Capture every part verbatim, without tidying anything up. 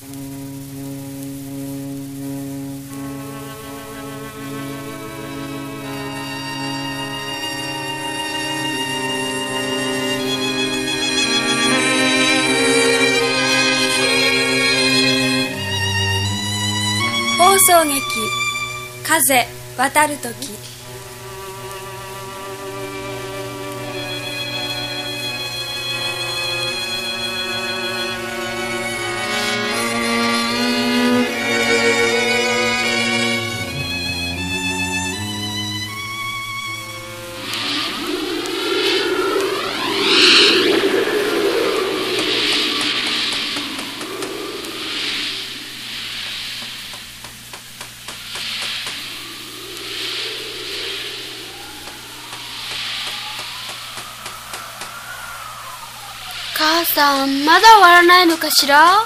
放送劇風渡るとき。 母さん、まだ終わらないのかしら？母さん、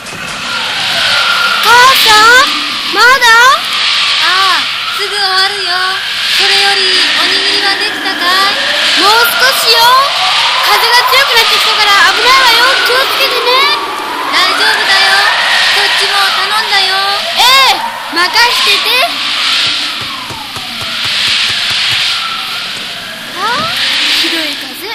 まだ？ ああ、すぐ終わるよ。それよりおにぎりはできたかい？ もう少しよ。風が強くなってきたから危ないわよ。気をつけてね。 大丈夫だよ。こっちも頼んだよ。 ええ、任してて。ああ、ひどい風。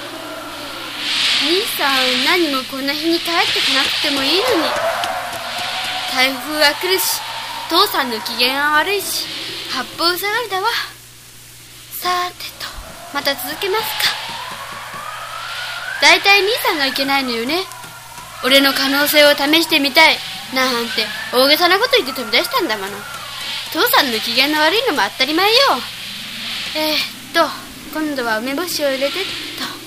兄さん、何もこんな日に帰ってこなくてもいいのに。台風は来るし、父さんの機嫌は悪いし、八方塞がりだわ。さてと、また続けますか。だいたい兄さんがいけないのよね。俺の可能性を試してみたいなんて大げさなこと言って飛び出したんだもの。父さんの機嫌の悪いのも当たり前よ。えー、っと今度は梅干しを入れてっと。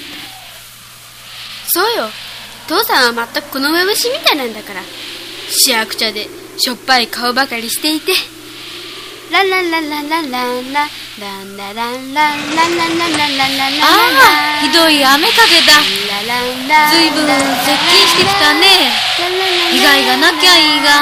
そうよ、父さんは全くこの梅干しみたいなんだから。しわくちゃでしょっぱい顔ばかりしていて、ランランランランランランランランランランランランランランランランランラン。 ああ、ひどい雨風だ。ずいぶん接近してきたね。被害がなきゃいいが。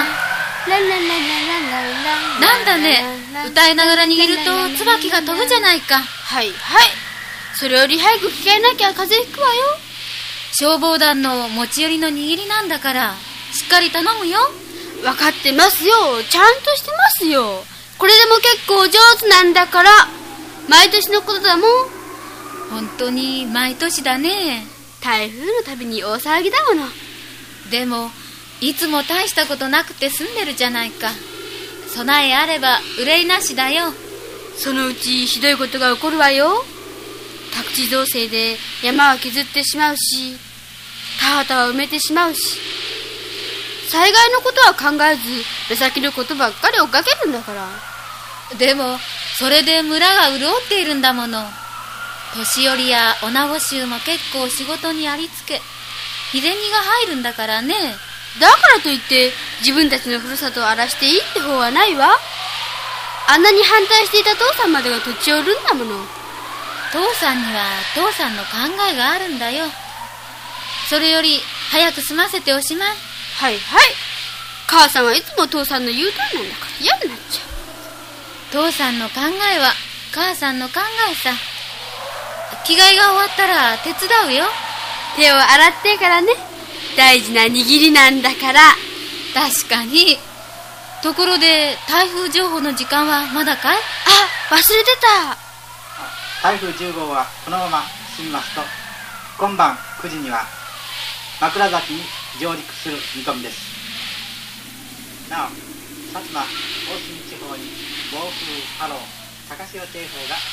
なんだね、歌いながら握ると椿が飛ぶじゃないか。 はいはい、それより早く吹き替えなきゃ風邪ひくわよ。 消防団の持ち寄りの握りなんだからしっかり頼むよ。 分かってますよ、ちゃんとしてますよ。これでも結構上手なんだから。毎年のことだもん。 本当に毎年だね。 台風のたびに大騒ぎだもの。 でもいつも大したことなくて済んでるじゃないか。備えあれば憂いなしだよ。 そのうちひどいことが起こるわよ。宅地造成で山は削ってしまうし、田畑は埋めてしまうし、災害のことは考えず目先のことばっかり追っかけるんだから。 でもそれで村が潤っているんだもの。年寄りや女子衆も結構仕事にありつけ、日銭が入るんだからね。 だからといって自分たちのふるさとを荒らしていいって方はないわ。あんなに反対していた父さんまでが土地を売るんだもの。 父さんには父さんの考えがあるんだよ。それより早く済ませておしまい。 はいはい、母さんはいつも父さんの言う通りなんだから嫌になっちゃう。 父さんの考えは母さんの考えさ。着替えが終わったら手伝うよ。 手を洗ってからね。大事な握りなんだから。 確かに。ところで台風情報の時間はまだかい？ あ、忘れてた。 台風じゅうごうはこのまま進みますと、今晩くじには枕崎に上陸する見込みです。なお、薩摩大隅地方に暴風波浪高潮警報が。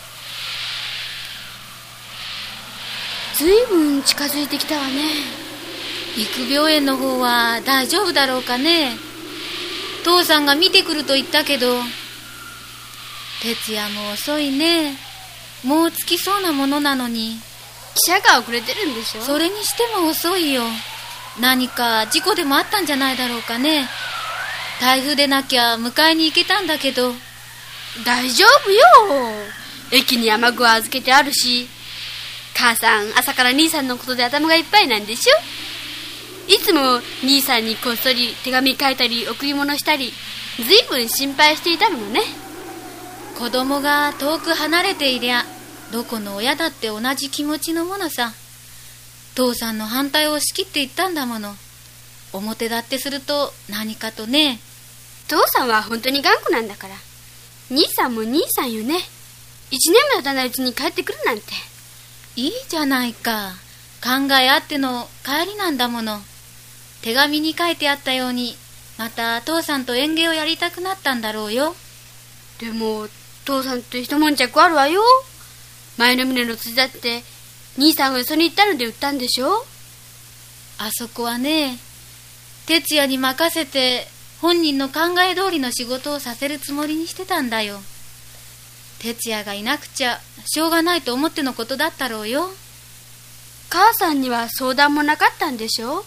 ずいぶん近づいてきたわね。 陸病園の方は大丈夫だろうかね。父さんが見てくると言ったけど。徹夜も遅いね。もう着きそうなものなのに。 汽車が遅れてるんでしょ。 それにしても遅いよ。何か事故でもあったんじゃないだろうかね。台風でなきゃ迎えに行けたんだけど。 大丈夫よ。駅に雨具は預けてあるし。母さん朝から兄さんのことで頭がいっぱいなんでしょ。いつも兄さんにこっそり手紙書いたり贈り物したり、ずいぶん心配していたものね。 子供が遠く離れていりゃどこの親だって同じ気持ちのものさ。父さんの反対を押し切っていったんだもの。 表立ってすると何かとね。 父さんは本当に頑固なんだから。兄さんも兄さんよね。一年も経たないうちに帰ってくるなんて。 いいじゃないか。考えあっての帰りなんだもの。手紙に書いてあったように、また父さんと園芸をやりたくなったんだろうよ。 でも父さんと一悶着あるわよ。前の峰の土だって兄さんがよそに行ったので売ったんでしょ。 あそこはね、哲也に任せて本人の考え通りの仕事をさせるつもりにしてたんだよ。哲也がいなくちゃしょうがないと思ってのことだったろうよ。 母さんには相談もなかったんでしょ。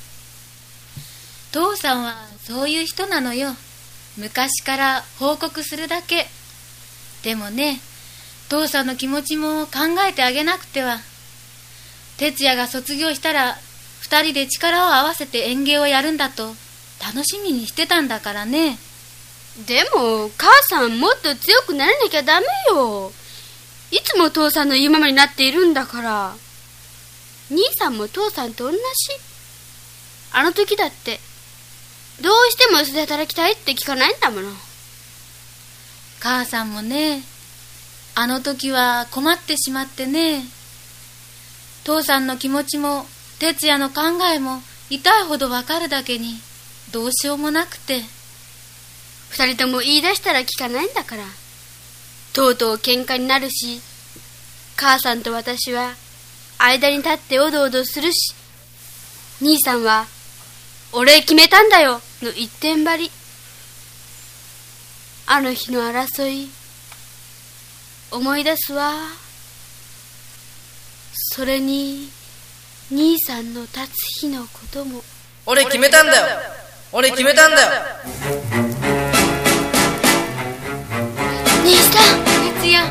父さんはそういう人なのよ。昔から報告するだけ。でもね、父さんの気持ちも考えてあげなくては。哲也が卒業したら二人で力を合わせて園芸をやるんだと楽しみにしてたんだからね。 でも母さんもっと強くならなきゃダメよ。いつも父さんの言うままになっているんだから。兄さんも父さんと同じ。あの時だってどうしてもよそで働きたいって聞かないんだもの。 母さんもね、あの時は困ってしまってね。父さんの気持ちも哲也の考えも痛いほどわかるだけにどうしようもなくて。 二人とも言い出したら聞かないんだから。とうとう喧嘩になるし、母さんと私は間に立っておどおどするし、兄さんは俺決めたんだよの一点張り。あの日の争い思い出すわ。それに兄さんの立つ日のことも。 俺決めたんだよ。俺決めたんだよ。 兄さん、 哲也。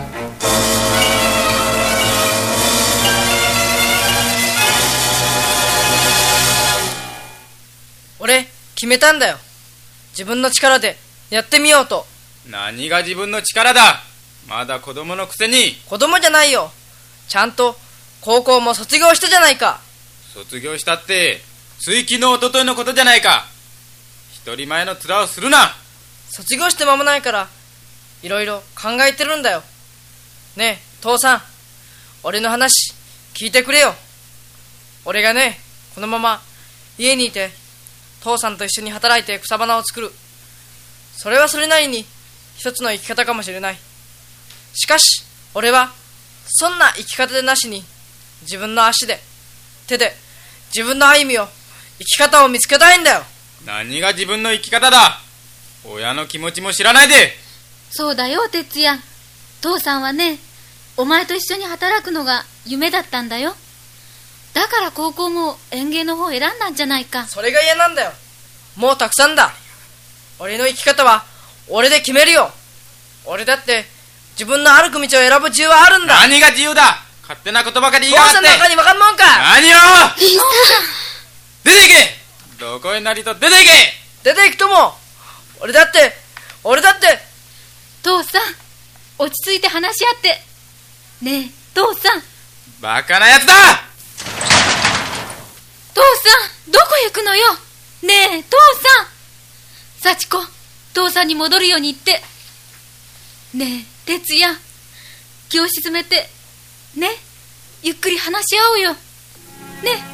俺決めたんだよ。自分の力でやってみようと。 何が自分の力だ。まだ子供のくせに。 子供じゃないよ。ちゃんと高校も卒業したじゃないか。 卒業したってつい昨日おとといのことじゃないか。一人前の面をするな。 卒業して間もないからいろいろ考えてるんだよ。ねえ父さん、俺の話聞いてくれよ。俺がね、このまま家にいて父さんと一緒に働いて草花を作る。それはそれなりに一つの生き方かもしれない。しかし俺はそんな生き方でなしに、自分の足で手で自分の歩みを、生き方を見つけたいんだよ。 何が自分の生き方だ。親の気持ちも知らないで。 そうだよ哲也。父さんはね、お前と一緒に働くのが夢だったんだよ。だから高校も園芸の方を選んだんじゃないか。 それが嫌なんだよ。もうたくさんだ。俺の生き方は俺で決めるよ。俺だって自分の歩く道を選ぶ自由はあるんだ。 何が自由だ。勝手なことばかり言いやがって。 父さんの中にわかんもんか。 何よ。 兄さん、 出て行け。どこへなりと出て行け。 出て行くとも。俺だって俺だって父さん、落ち着いて話し合って。ねえ父さん。 バカなやつだ。 父さん、どこへ行くのよ。ねえ父さん。幸子、父さんに戻るように言って。ねえ哲也、気を沈めてね、ゆっくり話し合おうよね。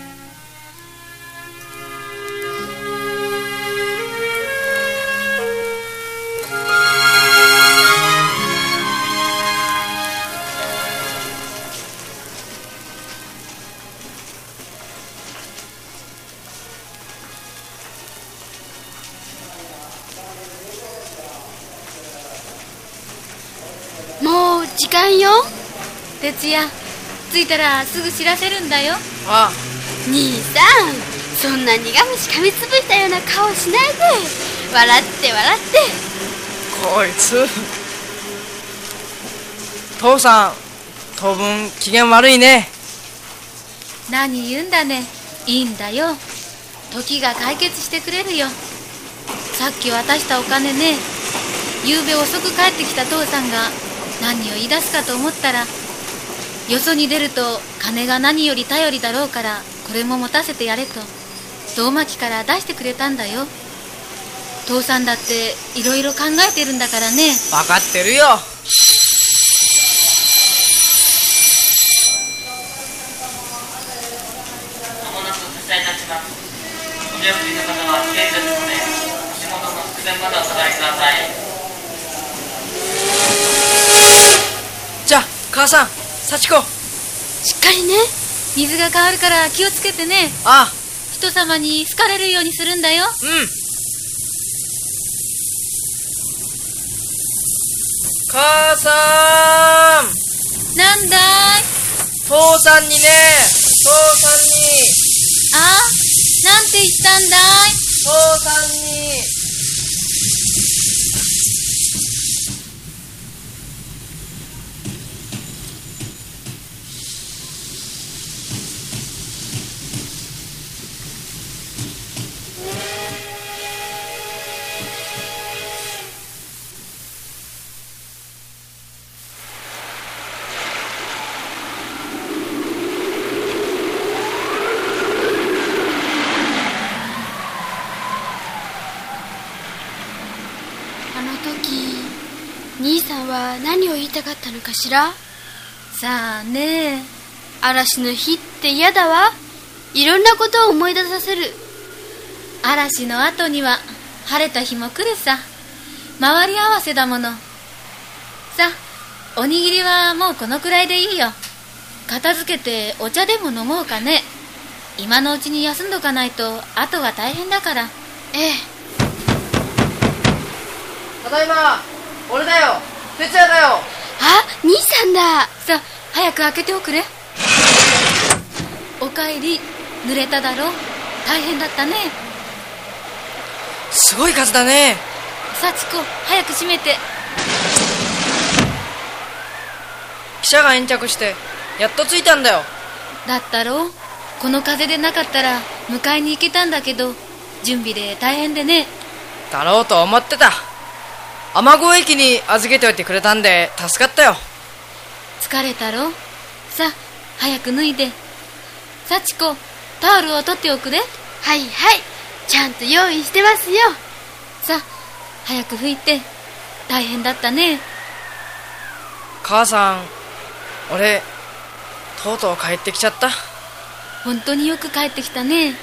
もう時間よ。 哲也、着いたらすぐ知らせるんだよ。 ああ。 兄さん、そんな苦虫噛みつぶしたような顔しないで。笑って笑って。 こいつ父さん当分機嫌悪いね。 何言うんだね。いいんだよ、時が解決してくれるよ。さっき渡したお金ね、夕べ遅く帰ってきた父さんが何を言い出すかと思ったら、よそに出ると金が何より頼りだろうからこれも持たせてやれと。 胴巻きから出してくれたんだよ。父さんだっていろいろ考えてるんだからね。 分かってるよ。 まもなく差し立ちます。お見送りの方は危険ですので、足元の直前までお下がりください。 じゃあ母さん、幸子。 しっかりね。 水が変わるから気をつけてね。 ああ。 人様に好かれるようにするんだよ。 うん。母さん。 なんだい？ 父さんにね、父さんに。 あ？なんて言ったんだい？ 父さんに。 兄さんは何を言いたかったのかしら。 さあね。 嵐の日って嫌だわ。いろんなことを思い出させる。 嵐の後には晴れた日も来るさ。回り合わせだもの。さあ、おにぎりはもうこのくらいでいいよ。片付けてお茶でも飲もうかね。今のうちに休んどかないと後が大変だから。 ええ。 ただいま。俺だよ、哲也だよ。 あ、兄さんだ。 さあ、早く開けておくれ。おかえり。濡れただろ。大変だったね。 すごい数だね。 幸子、早く閉めて。 汽車が延着してやっと着いたんだよ。 だったろう。この風でなかったら迎えに行けたんだけど、準備で大変でね。 だろうと思ってた。雨郷駅に預けておいてくれたんで助かったよ。 疲れたろ。さあ、早く脱いで。幸子、タオルを取っておくれ。 はいはい、ちゃんと用意してますよ。 さあ、早く拭いて。大変だったね。 母さん、俺とうとう帰ってきちゃった。 本当によく帰ってきたね。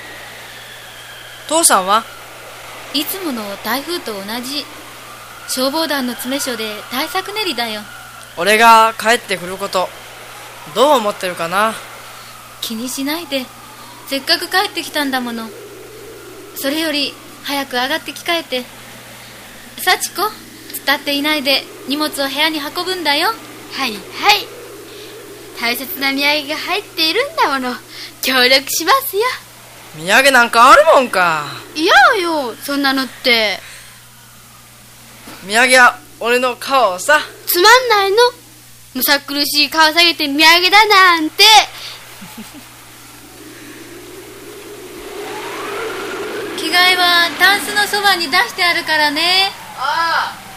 父さんはいつもの台風と同じ。消防団の詰め所で対策練りだよ。 俺が帰ってくることどう思ってるかな。 気にしないで。せっかく帰ってきたんだもの。それより早く上がって着替えて。幸子、伝っていないで荷物を部屋に運ぶんだよ。 はいはい、大切な土産が入っているんだもの。協力しますよ。 土産なんかあるもんか。 いやよ、そんなのって。 土産は俺の顔をさ。 つまんないの。むさ苦しい顔下げて土産だなんて。 着替えはタンスのそばに出してあるからね。 ああ。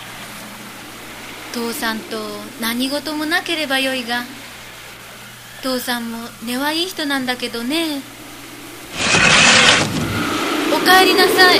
父さんと何事もなければよいが、父さんも根はいい人なんだけどね。おかえりなさい。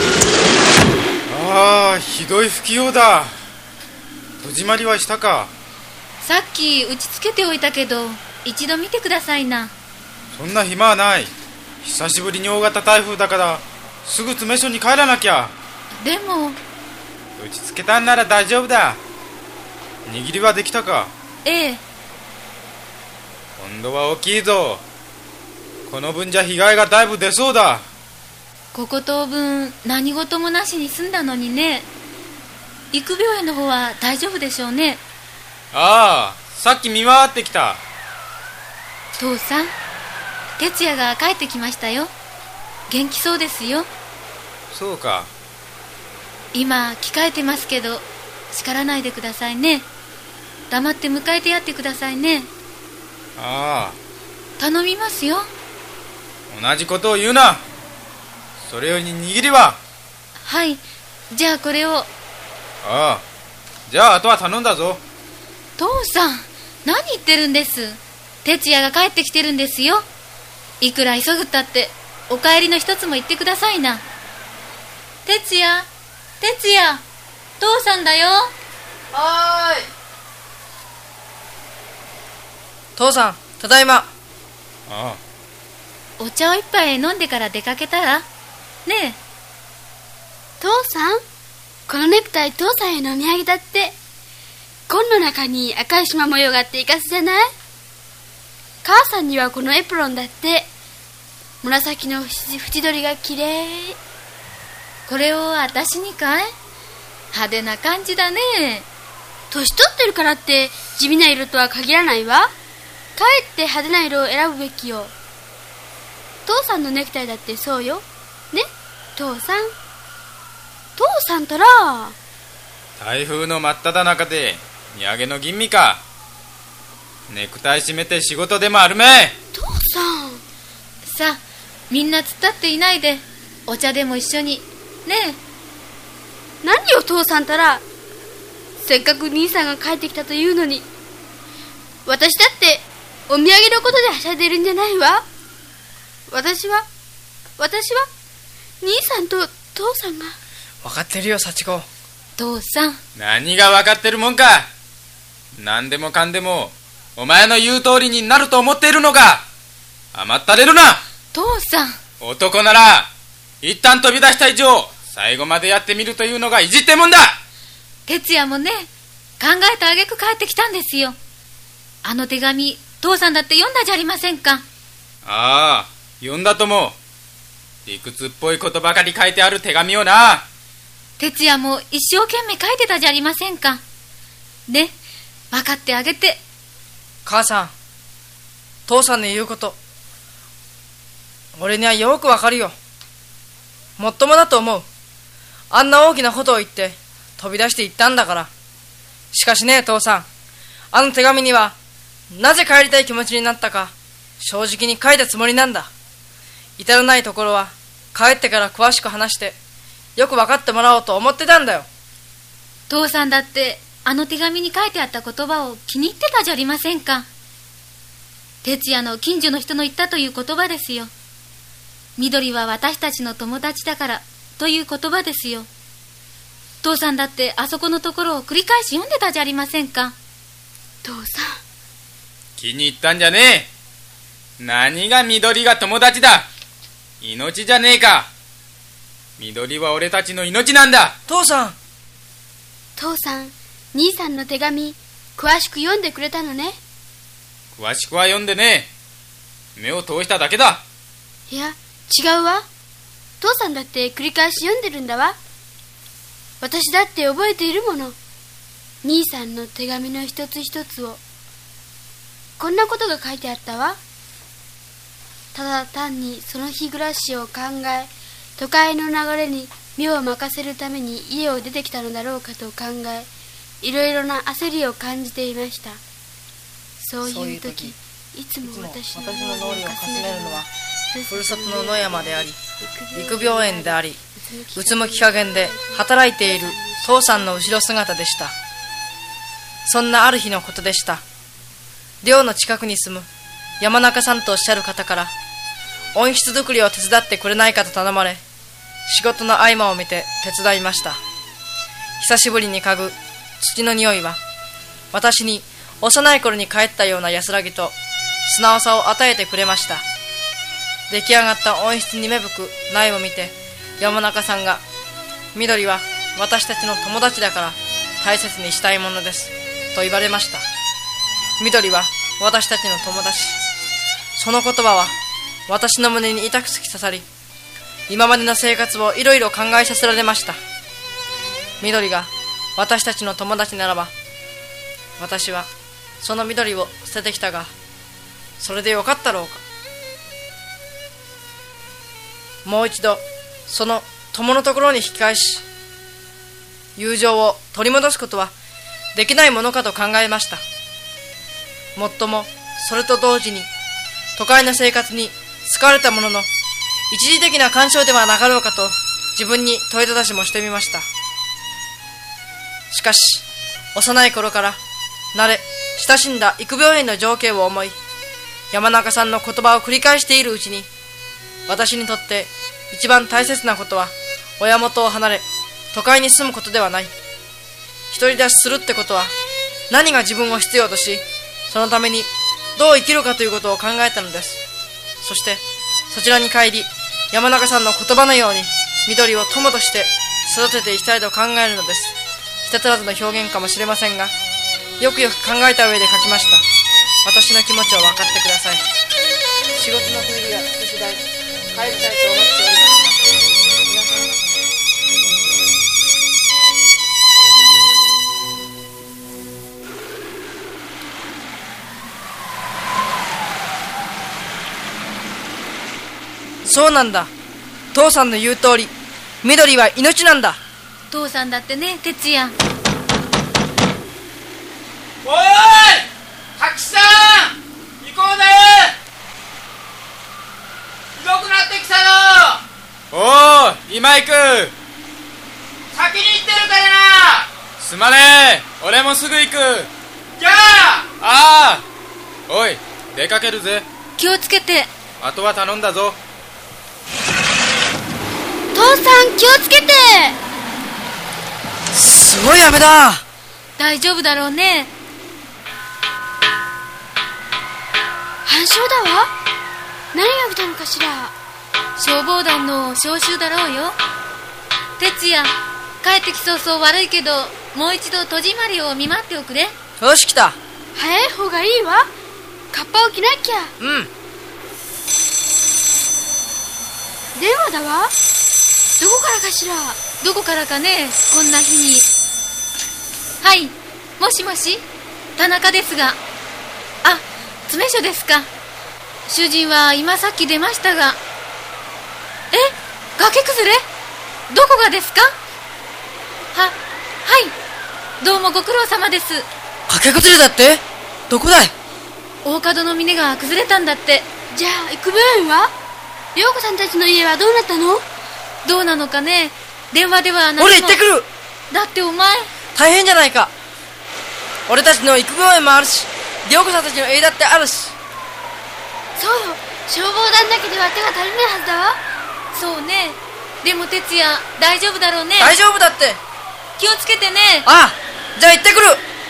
ああ、ひどい不器用だ。戸締まりはしたか。 さっき打ちつけておいたけど、一度見てくださいな。 そんな暇はない。久しぶりに大型台風だからすぐ詰め所に帰らなきゃ。 でも打ちつけたんなら大丈夫だ。握りはできたか。 ええ。 今度は大きいぞ。この分じゃ被害がだいぶ出そうだ。 ここ当分何事もなしに済んだのにね。育病園の方は大丈夫でしょうね。 ああ、さっき見回ってきた。 父さん、哲也が帰ってきましたよ。元気そうですよ。 そうか。 今着替えてますけど叱らないでくださいね。黙って迎えてやってくださいね。 ああ、 頼みますよ。 同じことを言うな。それより握りは。 はい、じゃあこれを。 ああ、じゃああとは頼んだぞ。 父さん、何言ってるんです。哲也が帰ってきてるんですよ。いくら急ぐったってお帰りの一つも言ってくださいな。哲也、哲也、父さんだよ。 はーい。父さん、ただいま。 ああ。 お茶を一杯飲んでから出かけたらねえ。 父さん、このネクタイ父さんへのお土産だって。紺の中に赤い縞模様があっていかすじゃない？母さんにはこのエプロンだって。紫の縁取りがきれい。 これを私にかい？派手な感じだね。 年取ってるからって地味な色とは限らないわ。かえって派手な色を選ぶべきよ。父さんのネクタイだってそうよ。ね、父さん。父さんたら。 台風の真っ只中で土産の吟味か。ネクタイ締めて仕事でもあるめ。 父さん。 さあ、みんな突っ立っていないでお茶でも一緒にねえ。何よ父さんたら。せっかく兄さんが帰ってきたというのに。私だってお土産のことではしゃいでるんじゃないわ。私は私は兄さんと父さんが。 分かってるよ幸子。 父さん。 何が分かってるもんか。何でもかんでもお前の言う通りになると思っているのか。甘ったれるな。 父さん。 男なら一旦飛び出した以上最後までやってみるというのが意地ってもんだ。 哲也もね、考えた挙句帰ってきたんですよ。あの手紙父さんだって読んだじゃありませんか。 ああ、読んだとも。理屈っぽいことばかり書いてある手紙をな。 哲也も一生懸命書いてたじゃありませんか。ね、分かってあげて。 母さん、父さんの言うこと俺にはよくわかるよ。もっともだと思う。あんな大きなことを言って飛び出していったんだから。しかしね、父さん、あの手紙にはなぜ帰りたい気持ちになったか正直に書いたつもりなんだ。至らないところは帰ってから詳しく話してよく分かってもらおうと思ってたんだよ。 父さんだってあの手紙に書いてあった言葉を気に入ってたじゃありませんか。哲也の近所の人の言ったという言葉ですよ。緑は私たちの友達だからという言葉ですよ。父さんだってあそこのところを繰り返し読んでたじゃありませんか。 父さん。 気に入ったんじゃねえ。何が緑が友達だ。命じゃねえか。緑は俺たちの命なんだ。 父さん。 父さん、兄さんの手紙詳しく読んでくれたのね。 詳しくは読んでねえ。目を通しただけだ。 いや、違うわ。父さんだって繰り返し読んでるんだわ。私だって覚えているもの。兄さんの手紙の一つ一つを。こんなことが書いてあったわ。ただ単にその日暮らしを考え、都会の流れに身を任せるために家を出てきたのだろうかと考え、いろいろな焦りを感じていました。そういう時、いつも私の脳裏をかすめるのはふるさとの野山であり、育病園であり、うつむき加減で働いている父さんの後ろ姿でした。そんなある日のことでした。寮の近くに住む山中さんとおっしゃる方から温室作りを手伝ってくれないかと頼まれ、仕事の合間を見て手伝いました。久しぶりに嗅ぐ土の匂いは私に幼い頃に帰ったような安らぎと素直さを与えてくれました。出来上がった温室に芽吹く苗を見て、山中さんが、緑は私たちの友達だから大切にしたいものですと言われました。緑は私たちの友達。その言葉は私の胸に痛く突き刺さり、今までの生活をいろいろ考えさせられました。緑が私たちの友達ならば、私はその緑を捨ててきたが、それでよかったろうか。もう一度その友のところに引き返し、友情を取り戻すことはできないものかと考えました。もっともそれと同時に都会の生活に疲れたものの一時的な干渉ではなかろうかと自分に問いただしもしてみました。しかし幼い頃から慣れ親しんだ育病園の情景を思い、山中さんの言葉を繰り返しているうちに、 私にとって一番大切なことは親元を離れ都会に住むことではない。独り立ちするってことは何が自分を必要とし、そのためにどう生きるかということを考えたのです。そしてそちらに帰り、山中さんの言葉のように緑を友として育てていきたいと考えるのです。人足らずの表現かもしれませんが、よくよく考えた上で書きました。私の気持ちを分かってください。仕事の区切りがつく次第帰りたいと思っておりますが、皆さん方もそうなんだ。父さんの言う通り、緑は命なんだ。 父さんだってね、哲也。 おい滝さん、行こうね。ひどくなってきたの。おー、今行く。先に行ってるからな。すまねえ、俺もすぐ行く。じゃあ。ああ、おい、出かけるぜ。 気をつけて。 あとは頼んだぞ。 父さん気をつけて。 すごい雨だ。 大丈夫だろうね。 半鐘だわ。何が来たのかしら。 消防団の招集だろうよ。哲也、帰ってきそうそう悪いけど、もう一度戸締まりを見舞っておくれ。 よし来た。 早い方がいいわ。カッパを着なきゃ。 うん。 電話だわ。どこからかしら。 どこからかね、こんな日に。はい、もしもし、田中ですが。あ、詰め所ですか。主人は今さっき出ましたが。え、崖崩れ？どこがですか？は、はい、どうもご苦労様です。 崖崩れだって？どこだい？ 大門の峰が崩れたんだって。 じゃあ育病院は？陽子さんたちの家はどうなったの？ どうなのかね。電話では何も。 俺行ってくる。 だってお前大変じゃないか。俺たちの育病院もあるし、涼子さんたちの家だってあるし。 そうよ、消防団だけでは手が足りないはずだわ。 そうね。でも哲也、大丈夫だろうね。 大丈夫だって。 気をつけてね。 ああ、じゃあ行ってくる。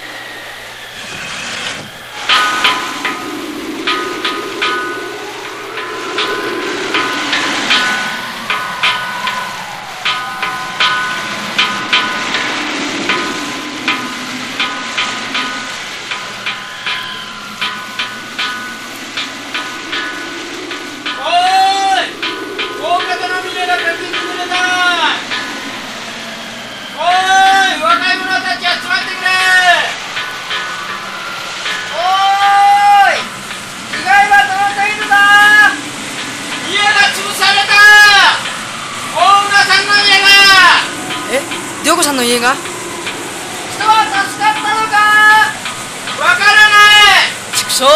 涼子さんの家が？人は助かったのか？わからない。畜生。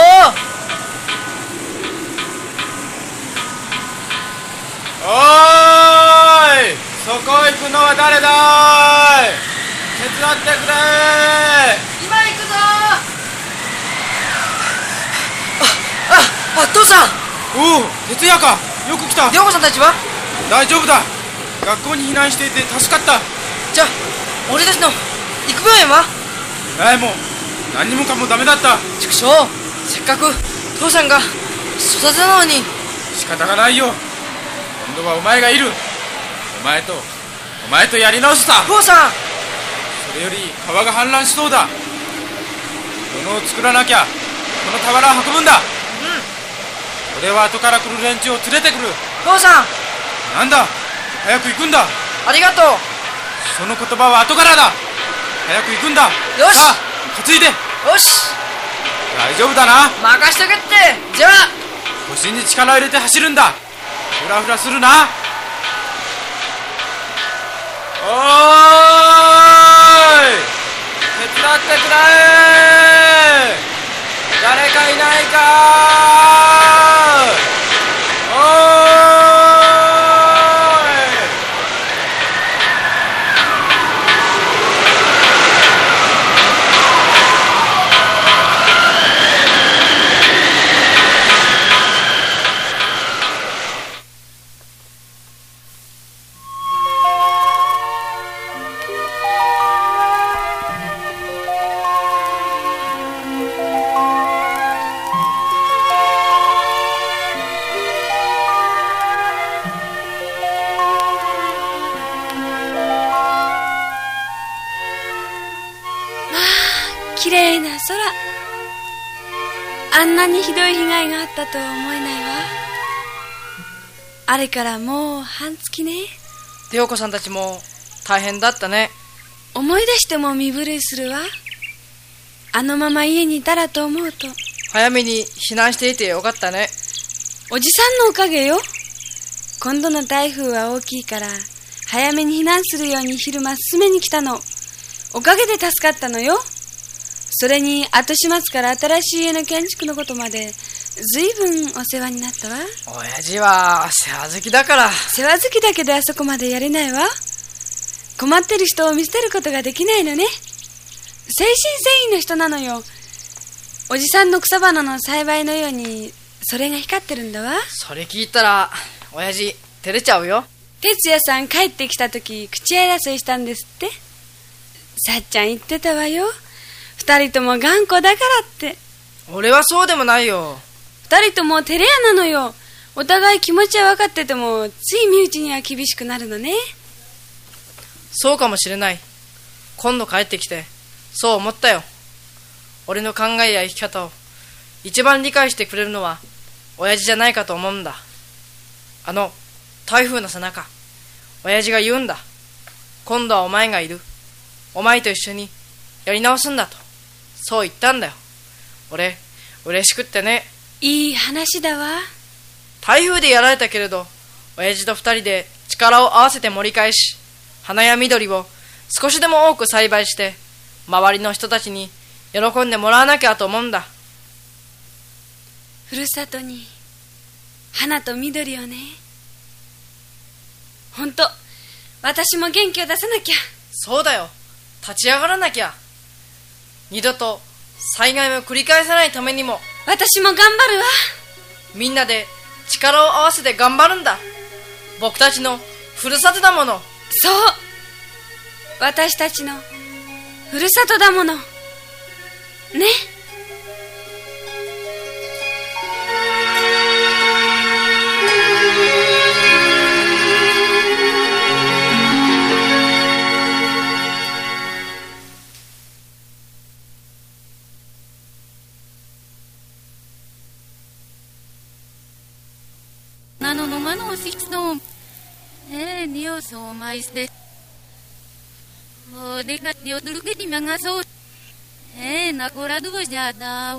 おーい、そこ行くのは誰だい？手伝ってくれ。 今行くぞ。あ、あ、あ、父さん。 おお、哲也か。よく来た。 涼子さんたちは？ 大丈夫だ。学校に避難していて助かった。 じゃあ俺たちの育病園は？ ええ、もう何にもかもダメだった。 畜生、せっかく父さんが育てたのに。 仕方がないよ。今度はお前がいる。お前とお前とやり直すさ。 父さん。 それより川が氾濫しそうだ。土のうを作らなきゃ。この俵を運ぶんだ。うん。俺は後から来る連中を連れてくる。 父さん。 なんだ、早く行くんだ。 ありがとう。 その言葉は後からだ。早く行くんだ。 よし、 さあ担いで。 よし、 大丈夫だな。 任しとけって。じゃあ腰に力を入れて走るんだ。フラフラするな。おーい、手伝ってくれ。誰かいないか。おーい。 あんなにひどい被害があったとは思えないわ。あれからもう半月ね。 涼子さんたちも大変だったね。 思い出しても身震いするわ。あのまま家にいたらと思うと。 早めに避難していてよかったね。 おじさんのおかげよ。今度の台風は大きいから早めに避難するように昼間進めに来たの。おかげで助かったのよ。それに後始末から新しい家の建築のことまでずいぶんお世話になったわ。 親父は世話好きだから。 世話好きだけどあそこまでやれないわ。困ってる人を見捨てることができないのね。誠心誠意の人なのよ。おじさんの草花の栽培のようにそれが光ってるんだわ。 それ聞いたら親父照れちゃうよ。 哲也さん帰ってきた時口争いしたんですって。さっちゃん言ってたわよ。二人とも頑固だからって。 俺はそうでもないよ。 二人とも照れ屋なのよ。お互い気持ちは分かっててもつい身内には厳しくなるのね。 そうかもしれない。今度帰ってきてそう思ったよ。俺の考えや生き方を一番理解してくれるのは親父じゃないかと思うんだ。あの台風のさなか親父が言うんだ。今度はお前がいる。お前と一緒にやり直すんだとそう言ったんだよ。俺嬉しくってね。 いい話だわ。 台風でやられたけれど親父と二人で力を合わせて盛り返し、花や緑を少しでも多く栽培して周りの人たちに喜んでもらわなきゃと思うんだ。 ふるさとに花と緑をね。ほんと私も元気を出さなきゃ。 そうだよ。立ち上がらなきゃ。二度と災害を繰り返さないためにも私も頑張るわ。 みんなで力を合わせて頑張るんだ。僕たちのふるさとだもの。 そう、私たちのふるさとだものね。 Nano no mano sixton. Eh, Dios o maiste. O de gat Dios dulu ke di mangaso. Eh, nakurado ja da.